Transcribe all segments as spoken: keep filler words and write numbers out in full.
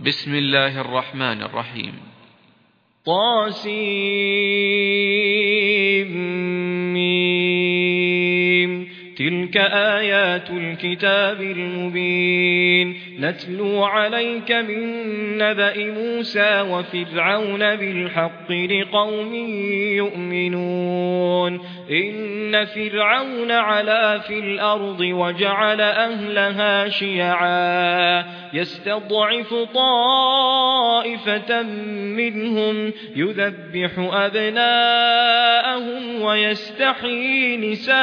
بسم الله الرحمن الرحيم. طاسيم تلك آيات الكتاب المبين نتلو عليك من نبأ موسى وفرعون بالحق لقوم يؤمنون إن فرعون علا في الأرض وجعل أهلها شيعا يستضعف طائفة منهم يذبح أبناءهم ويستحيي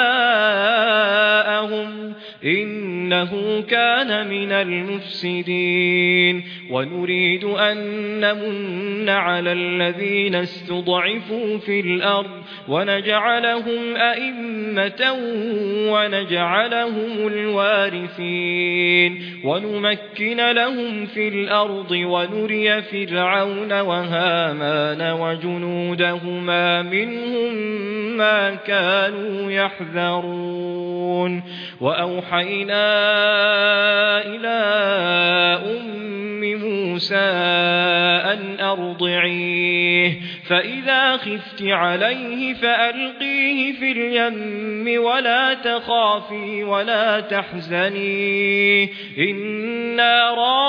نساءهم إنه كان من المفسدين ونريد أن نمن على الذين استضعفوا في الأرض ونجعلهم أئمة ونجعلهم الوارثين ونمكن لهم في الأرض ونري فرعون وهامان وجنودهما منهم ما كانوا يحذرون وأوحينا إلى أم موسى أن أرضعيه فإذا خفت عليه فألقيه في اليم ولا تخافي ولا تحزني إنا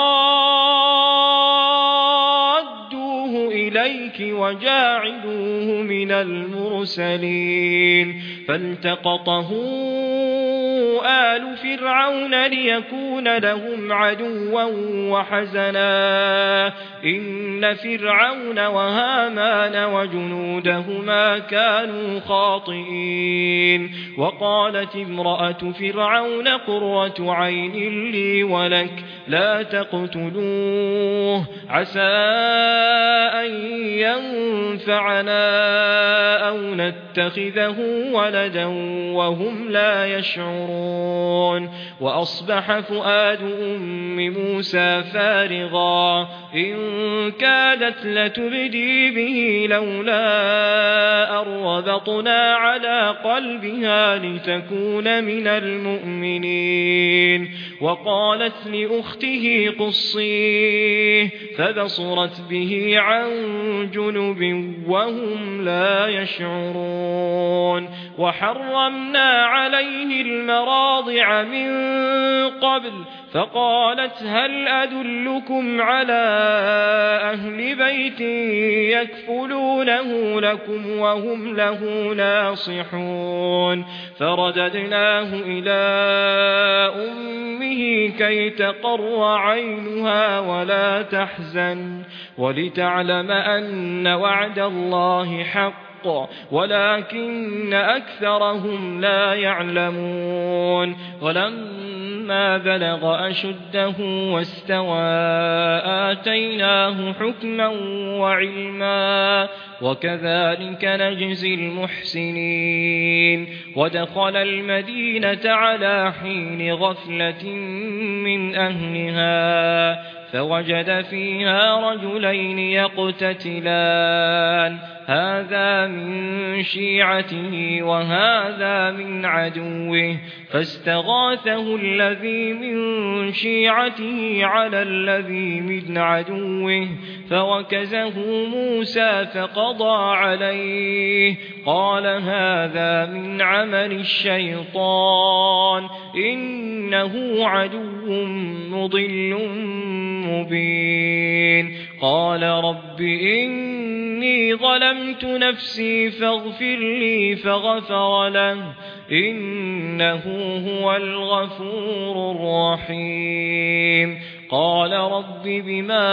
رادوه إليك وجاعلوه من المرسلين فالتقطه آل فرعون ليكون لهم عدوا وحزنا إن فرعون وهامان وجنودهما كانوا خاطئين وقالت امرأة فرعون قرة عين لي ولك لا تقتلوه عسى أن ينفعنا أو نتخذه ولدا وهم لا يشعرون وأصبح فؤاد أم موسى فارغا إن كادت لتبدي به لولا أن ربطنا على قلبها لتكون من المؤمنين وقالت لأخته قصيه فبصرت به عن جنب وهم لا يشعرون وحرمنا عليه المراضع من قبل فقالت هل أدلكم على أهل بيت يكفلونه لكم وهم له ناصحون فرددناه إلى أمه كي تقر عينها ولا تحزن ولتعلم أن وعد الله حق ولكن أكثرهم لا يعلمون ولما بلغ أشده واستوى آتيناه حكما وعلما وكذلك نجزي المحسنين ودخل المدينة على حين غفلة من أهلها فوجد فيها رجلين يقتتلان هذا من شيعته وهذا من عدوه فاستغاثه الذي من شيعته على الذي من عدوه فوكزه موسى فقضى عليه قال هذا من عمل الشيطان إنه عدو مضل مبين قال رب إني ظلمت نفسي فاغفر لي فغفر له إنه هو الغفور الرحيم قال رب بما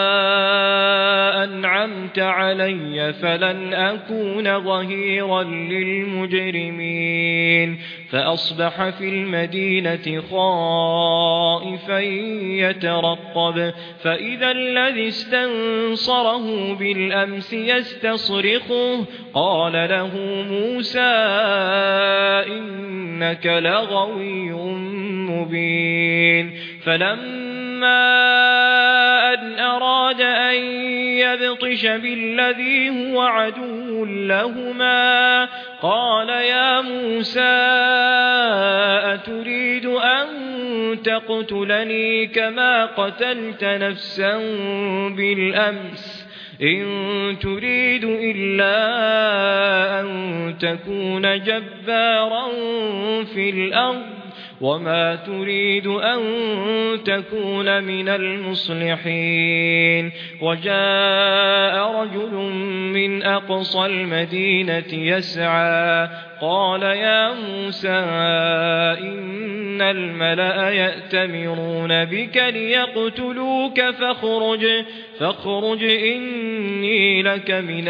أنعمت علي فلن أكون ظهيرا للمجرمين فأصبح في المدينة خائفا يترقب فإذا الذي استنصره بالأمس يستصرخه قال له موسى إنك لغوي مبين فلما أن أراد أن يبطش بالذي هو عدو لهما قال يا موسى أتريد أن تقتلني كما قتلت نفسا بالأمس إن تريد إلا أن تكون جبارا في الأرض وما تريد أن تكون من المصلحين وجاء رجل من أقصى المدينة يسعى قال يا موسى إن الملأ يأتمرون بك ليقتلوك فاخرج فاخرج إني لك من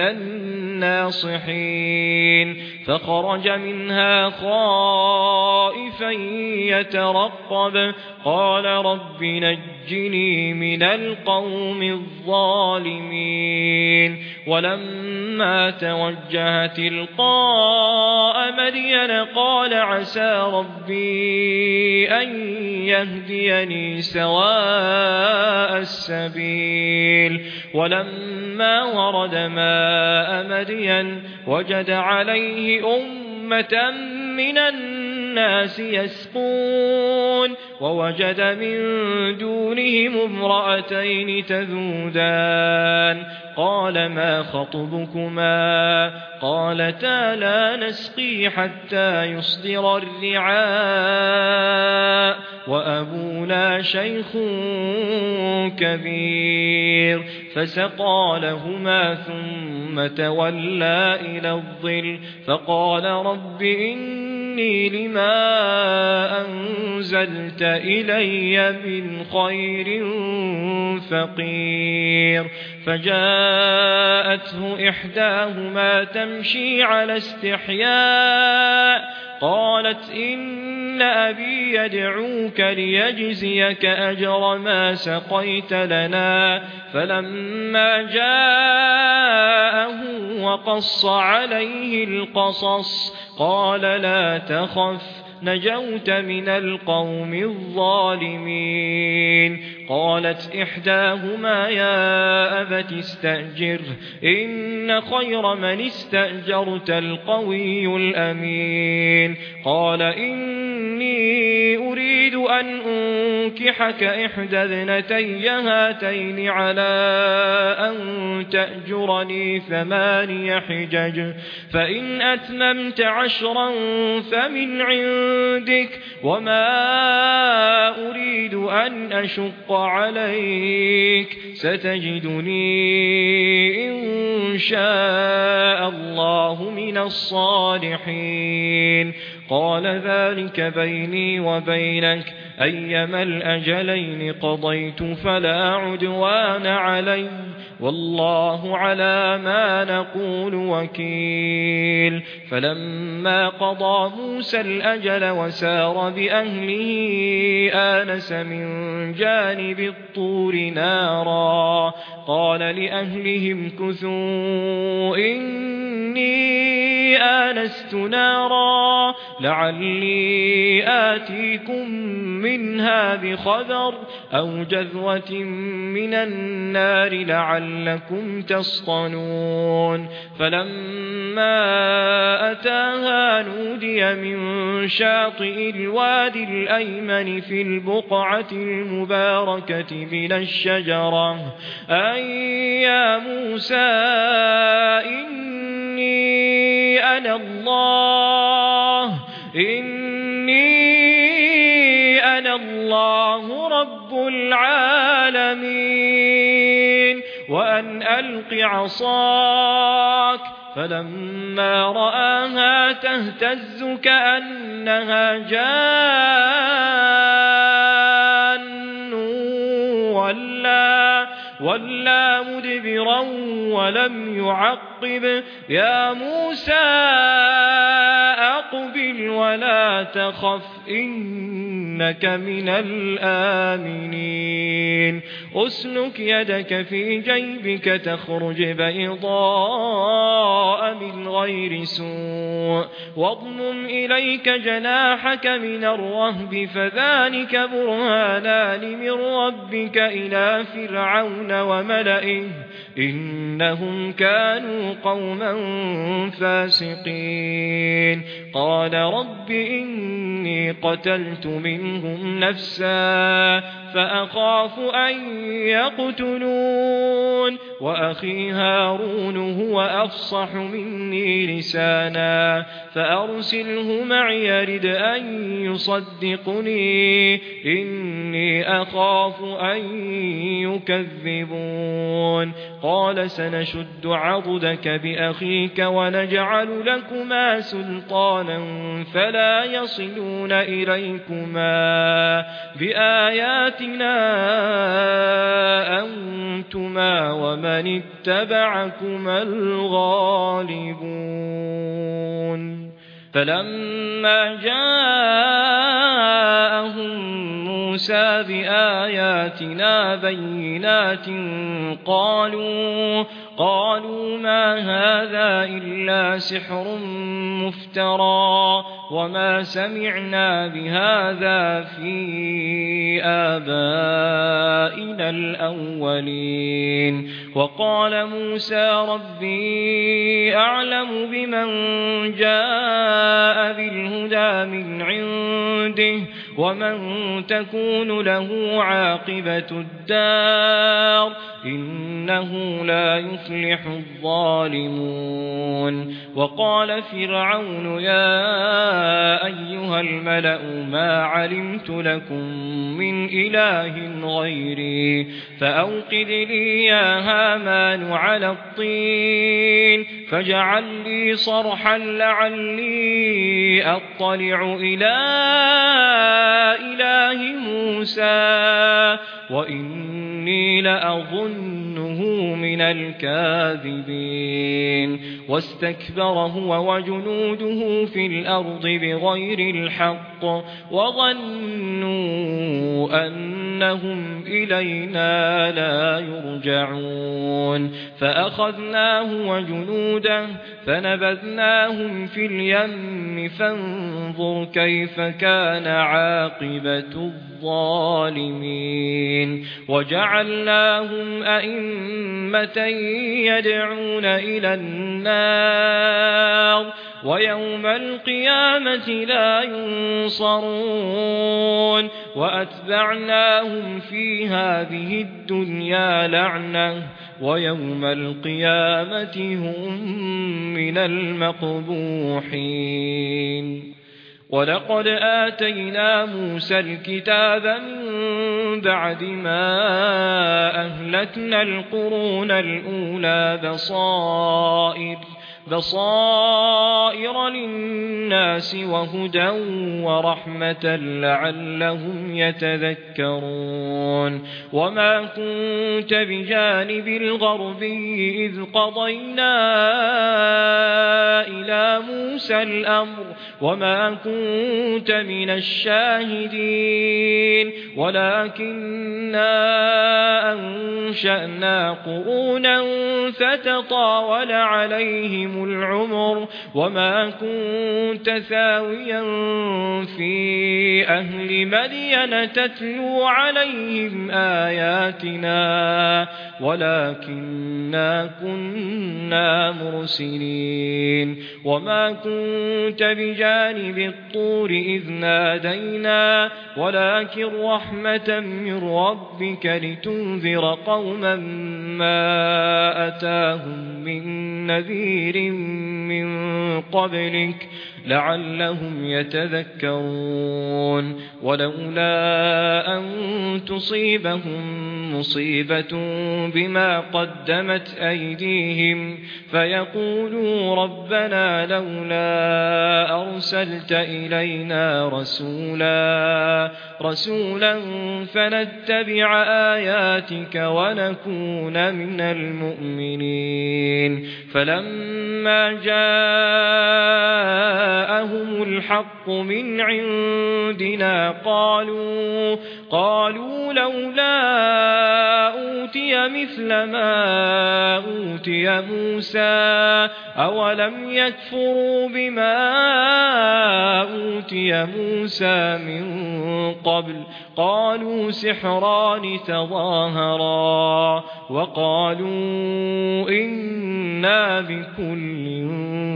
الناصحين فخرج منها خائفا يترقب قال رب نجني من القوم الظالمين ولما توجه تلقاء مدين قال عسى ربي أن يهديني سواء السبيل ولما ورد ماء مدين وجد عليه أمة من الناس يسقون ووجد من دونهم امرأتين تذودان قال ما خطبكما قالتا لا نسقي حتى يصدر الرعاء وأبونا شيخ كبير فسقى لهما ثم تولى إلى الظل فقال رب إني لما أنزلت إلي من خير فقير فجاءته إحداهما تمشي على استحياء قالت إن أبي يدعوك ليجزيك أجر ما سقيت لنا فلما جاءه وقص عليه القصص قال لا تخف نجوت من القوم الظالمين قالت إحداهما يا أبت استأجر إن خير من استأجرت القوي الأمين قال إني أريد أن أنكحك إحدى ابنتي هاتين على أن تأجرني ثماني حجج فإن أتممت عشرا فمن عندك وما أريد أن أشق عليك ستجدني إن شاء الله من الصالحين قال ذلك بيني وبينك أيما الأجلين قضيت فلا عدوان علي والله على ما نقول وكيل فلما قضى موسى الأجل وسار بأهله آنس من جانب الطور نارا قال لأهلهم كثوا إني آنست نارا لعلي آتيكم منها بخبر أو جذوة من النار لعلكم تصطلون فلما أتاها نودي من شاطئ الوادي الأيمن في البقعة المباركة من الشجرة أي يا موسى إني أنا الله إني أنا الله رب العالمين وأن ألق عصاك فلما رآها تهتز كأنها جان ولا ولا مدبرا ولم يعقب يا موسى أقبل ولا تخف إنك من الآمنين أسلك يدك في جيبك تخرج بيضاء من غير سوء واضمم إليك جناحك من الرهب فذلك برهانان من ربك إلى إلى فرعون وملئه إنهم كانوا قوما فاسقين قال رب إني قتلت منهم نفسا فأخاف أن يقتلون وأخي هارون هو أفصح مني لسانا فأرسله معي يرد أن يصدقني إني أخاف أن يكذبون قال سنشد عضدك بأخيك ونجعل لكما سلطانا فلا يصلون إليكما بآياتنا أنتما ومن اتبعكما الغالبون فلما جاءهم موسى بآياتنا بينات قالوا قالوا ما هذا إلا سحر مفترى وما سمعنا بهذا في آبائنا الأولين وقال موسى ربي أعلم بمن جاء بالهدى من عنده ومن تكون له عاقبة الدار إنه لا يفلح الظالمون وقال فرعون يا أيها الملأ ما علمت لكم من إله غيري فأوقد لي يا هامان على الطين فاجعل لي صرحا لعلي أطلع إلى إله موسى وإني لأظنه من الكاذبين واستكبر هو وجنوده في الأرض بغير الحق وظنوا أنهم إلينا لا يرجعون فأخذناه وجنوده فنبذناهم في اليم فانظر كيف كان عاقبة الظالمين وجعلناهم أئمة يدعون إلى النار ويوم القيامة لا ينصرون وأتبعناهم في هذه الدنيا لعنة ويوم القيامة هم من المقبوحين ولقد آتينا موسى الكتاب من بعد ما أهلكنا القرون الأولى بصائر بصائر للناس وهدى ورحمة لعلهم يتذكرون وما كنت بجانب الغربي إذ قضينا إلى موسى الأمر وما كنت من الشاهدين ولكننا أنشأنا قرونا فتطاول عليهم العمر وما كنت ثاويا في أهل مدين تتلو عليهم آياتنا ولكننا كنا مرسلين وما كنت بجانب الطور إذ نادينا ولكن رحمة من ربك لتنذر قوما ما أتاهم من نذير من قبلك لعلهم يتذكرون ولولا أن تصيبهم مصيبة بما قدمت أيديهم فيقولوا ربنا لولا أرسلت إلينا رسولا رسولا فنتبع آياتك ونكون من المؤمنين فلما جاءهم الحق من عندنا قالوا قالوا لولا أوتي أوتي مثل ما أوتي موسى أولم يكفروا بما أوتي موسى من قبل قالوا سحران تظاهرا وقالوا إنا بكل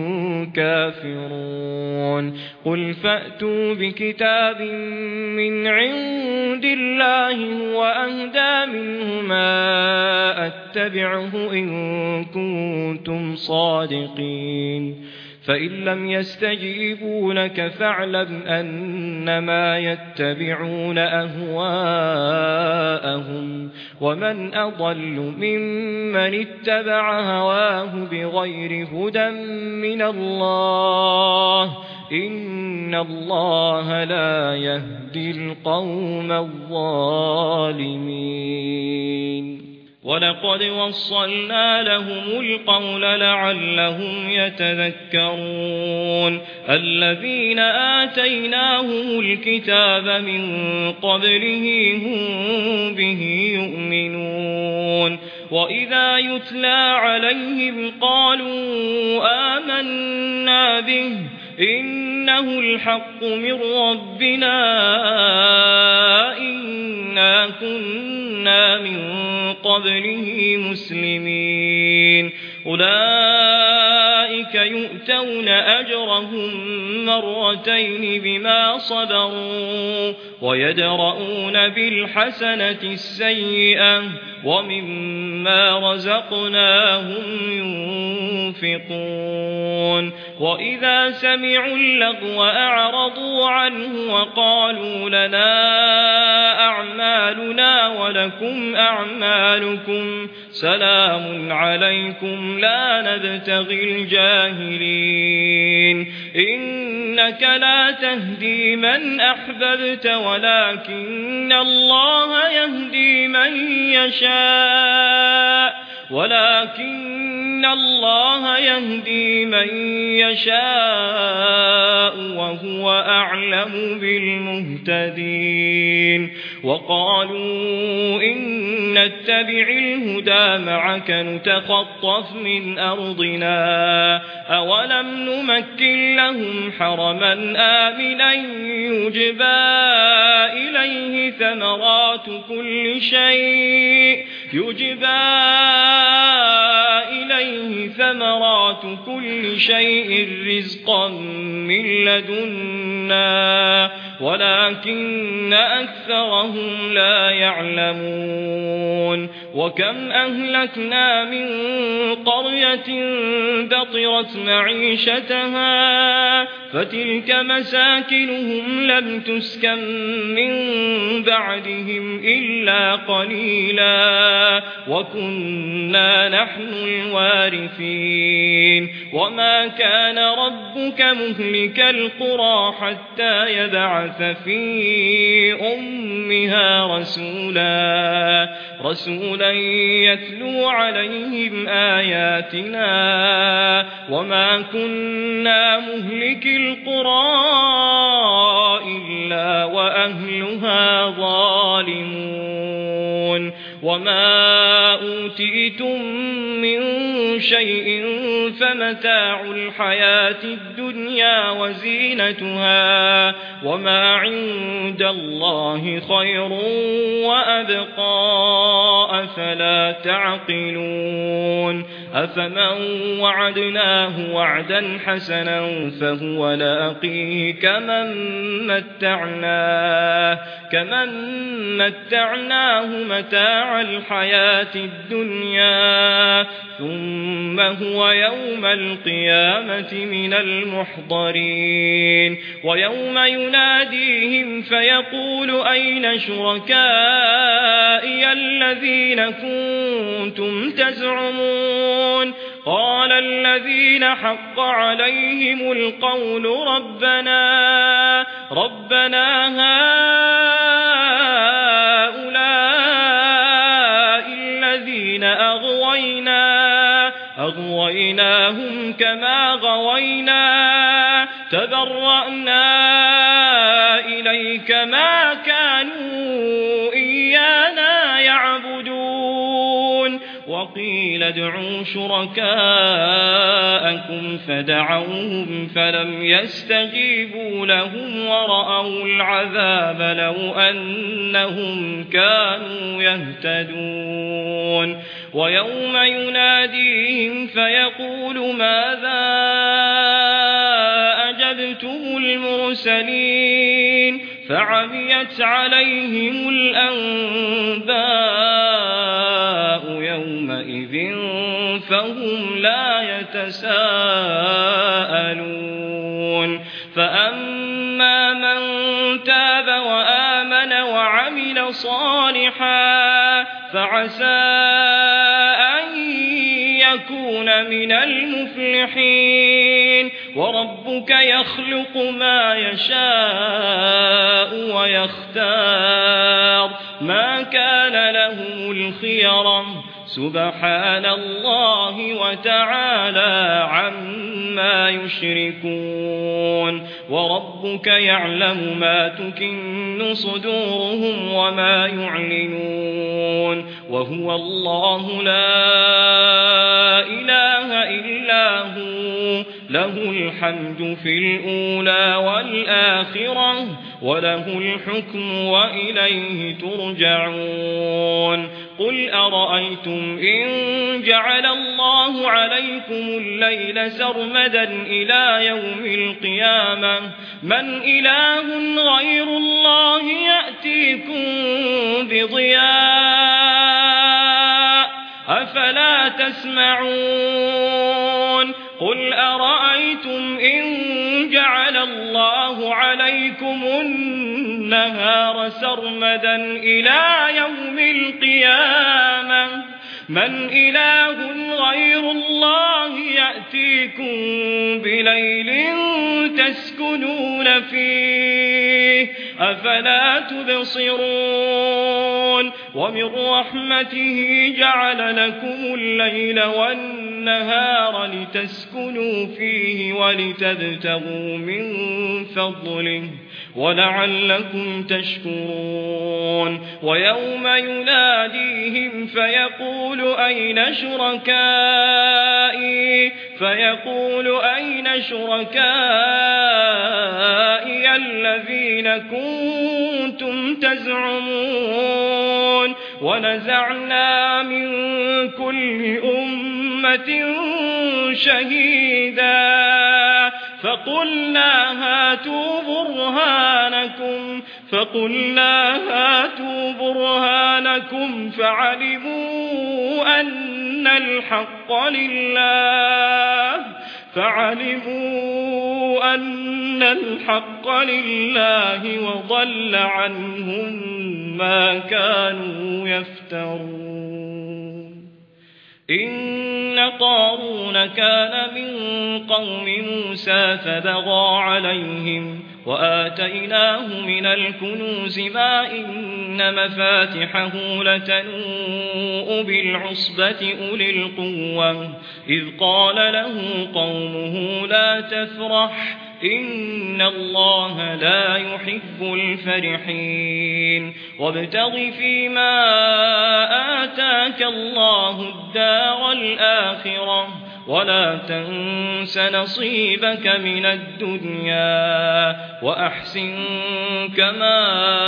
كافرون قل فأتوا بكتاب من عند الله وأهدى منهما أتبعه إن كنتم صادقين فإن لم يستجيبوا لك فاعلم أنما يتبعون أهواءهم ومن أضل ممن اتبع هواه بغير هدى من الله إن الله لا يهدي القوم الظالمين ولقد وصلنا لهم القول لعلهم يتذكرون الذين آتيناهم الكتاب من قبله هم به يؤمنون وإذا يتلى عليهم قالوا آمنا به إنه الحق من ربنا إنا كنا من قبله مسلمين أولئك يؤتون أجرهم مرتين بما صبروا ويدرؤون بالحسنة السيئة ومما رزقناهم ينفقون وإذا سمعوا اللغو أعرضوا عنه وقالوا لنا أعمالنا ولكم أعمالكم سلام عليكم لا نبتغي الجاهلين إنك لا تهدي من أحببت ولكن الله يهدي من يشاء ولكن الله يهدي من يشاء وهو أعلم بالمهتدين وقالوا إن نتبع الهدى معك نتخطف من أرضنا أولم نمكن لهم حرما آمنا يجبى إليه ثمرات كل شيء يجبى إليه ثمرات كل شيء رزقا من لدنا ولكن أكثرهم لا يعلمون وكم أهلكنا من قرية بطرت معيشتها فتلك مساكنهم لم تسكن من بعدهم إلا قليلا وكنا نحن الوارثين وما كان ربك مهلك القرى حتى يبعث في أمها رسولا رسولا يتلو عليهم آياتنا وما كنا مهلك القرى إلا وأهلها ظالمون وما أوتيتم من شيء فمتاع الحياة الدنيا وزينتها وما عند الله خير وأبقى أفلا تعقلون أفمن وعدناه وعدا حسنا فهو لاقيه كمن متعناه كمن متعناه متاع الحياة الدنيا ثم هو يوم القيامة من المحضرين ويوم يناديهم فيقول أين شركائي الذين كنتم تزعمون قال الذين حق عليهم القول ربنا ربنا هؤلاء الذين أغوينا أغويناهم كما غوينا تبرأنا إليك ما كانوا إيانا يعبدون وقيل ادعوا شركاءكم فدعوهم فلم يستجيبوا لهم ورأوا العذاب لو أنهم كانوا يهتدون ويوم يناديهم فيقول ماذا أجبتم المرسلين فعميت عليهم الأنباء يومئذ فهم لا يتساءلون فأما من تاب وآمن وعمل صالحا فعسى أن يكون من المفلحين وربك يخلق ما يشاء ويختار ما كان لهم الخيرة سبحان الله وتعالى عما يشركون وربك يعلم ما تكن صدورهم وما يعلنون وهو الله لا إله إلا هو له الحمد في الأولى والآخرة وله الحكم وإليه ترجعون قل أرأيتم إن جعل الله عليكم الليل سرمدا إلى يوم القيامة من إله غير الله يأتيكم بضياء أفلا تسمعون قل أرأيتم إن جعل الله عليكم النهار سرمدا إلى يوم القيامة من إله غير الله يأتيكم بليل تسكنون فيه أفلا تبصرون ومن رحمته جعل لكم الليل والنهار لتسكنوا فيه ولتبتغوا من فضله ولعلكم تشكرون ويوم يناديهم فيقول أين شركائي فيقول أين شركائي الذين كنتم تزعمون ونزعنا من كل أمة شهيدا فقلنا هاتوا برهانكم فقلنا هاتوا برهانكم فعلموا أن الحق لله فعلموا أن الحق لله وضل عنهم ما كانوا يفترون إن قارون كان من قوم موسى فبغى عليهم وآتيناه من الكنوز ما إن مفاتحه لتنوء بالعصبة أولي القوة إذ قال له قومه لا تفرح إن الله لا يحب الفرحين وابتغ فيما آتاك الله الدار الآخرة ولا تنس نصيبك من الدنيا وأحسن كما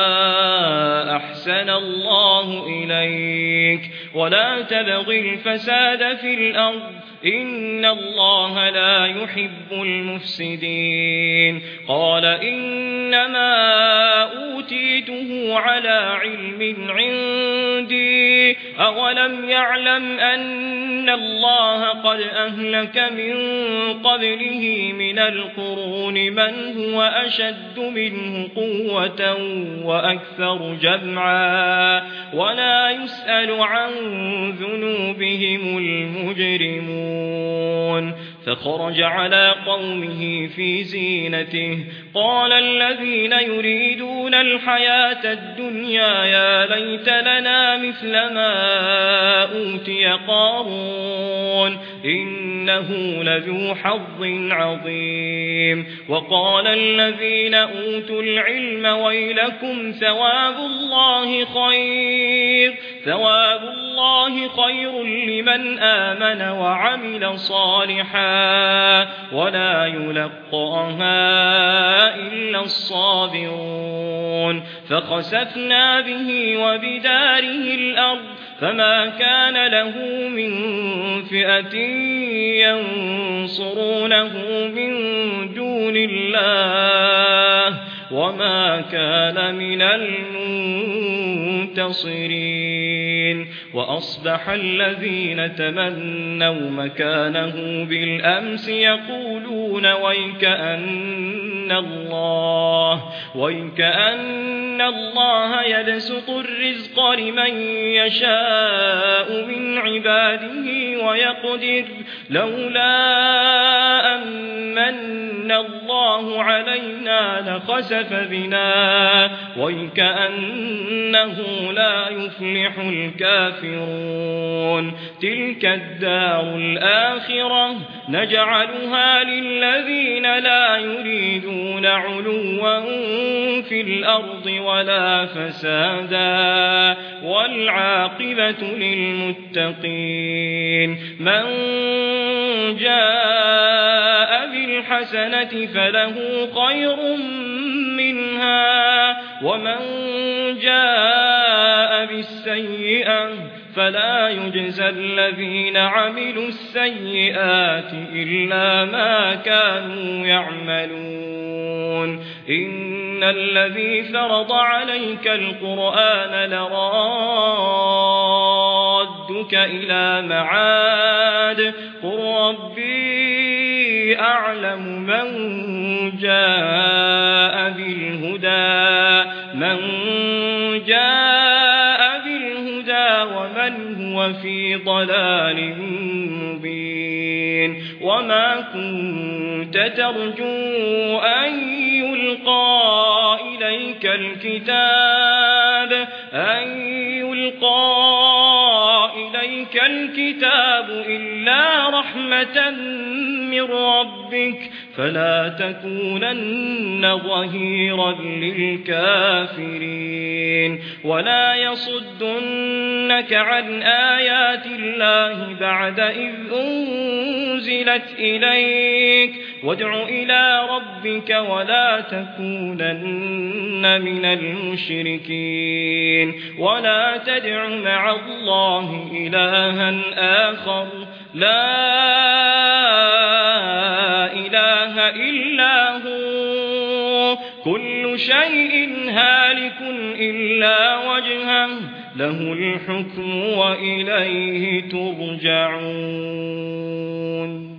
أحسن الله إليك ولا تبغ الفساد في الأرض إن الله لا يحب المفسدين قال إنما أوتيته على علم عندي أولم يعلم أن الله قد أهلك من قبله من القرون من هو أشد منه قوة وأكثر جمعا ولا يسأل عن ذنوبهم المجرمون فخرج على قومه في زينته قال الذين يريدون الحياة الدنيا يا ليت لنا مثل ما أوتي قارون إنه لذو حظ عظيم وقال الذين أوتوا العلم ويلكم ثواب الله خير ثواب الله الله خير لمن آمن وعمل صالحا ولا يلقاها إلا الصابرون فخسفنا به وبداره الأرض فما كان له من فئة ينصرونه من دون الله وما كان من المنتصرين وأصبح الذين تمنوا مكانه بالأمس يقولون ويكأن الله ويكأن الله يبسط الرزق لمن يشاء من عباده ويقدر لولا أمن الله علينا لخسف بنا ويكأنه لا يفلح الكافرون تلك الدار الآخرة نجعلها للذين لا يريدون علوا في الأرض ولا فسادا والعاقبة للمتقين من جاء بالحسنة فله خير منها ومن جاء بالسيئة فلا يجزى الذين عملوا السيئات إلا ما كانوا يعملون إن الذي فرض عليك القرآن لرادك إلى معاد قل ربي أعلم من جاء بالهدى من جاء بالهدى ومن هو في ضلال مبين وما كنت ترجو أن يلقى إليك الكتاب أن يلقى إليك الكتاب إلا رحمة من ربك فلا تكونن ظهيرا للكافرين ولا يصدنك عن آيات الله بعد إذ أنزلت إليك وادع إلى ربك ولا تكونن من المشركين ولا تدع مع الله إلها آخر لا إله إلا هو كل شيء هالك إلا وجهه له الحكم وإليه ترجعون.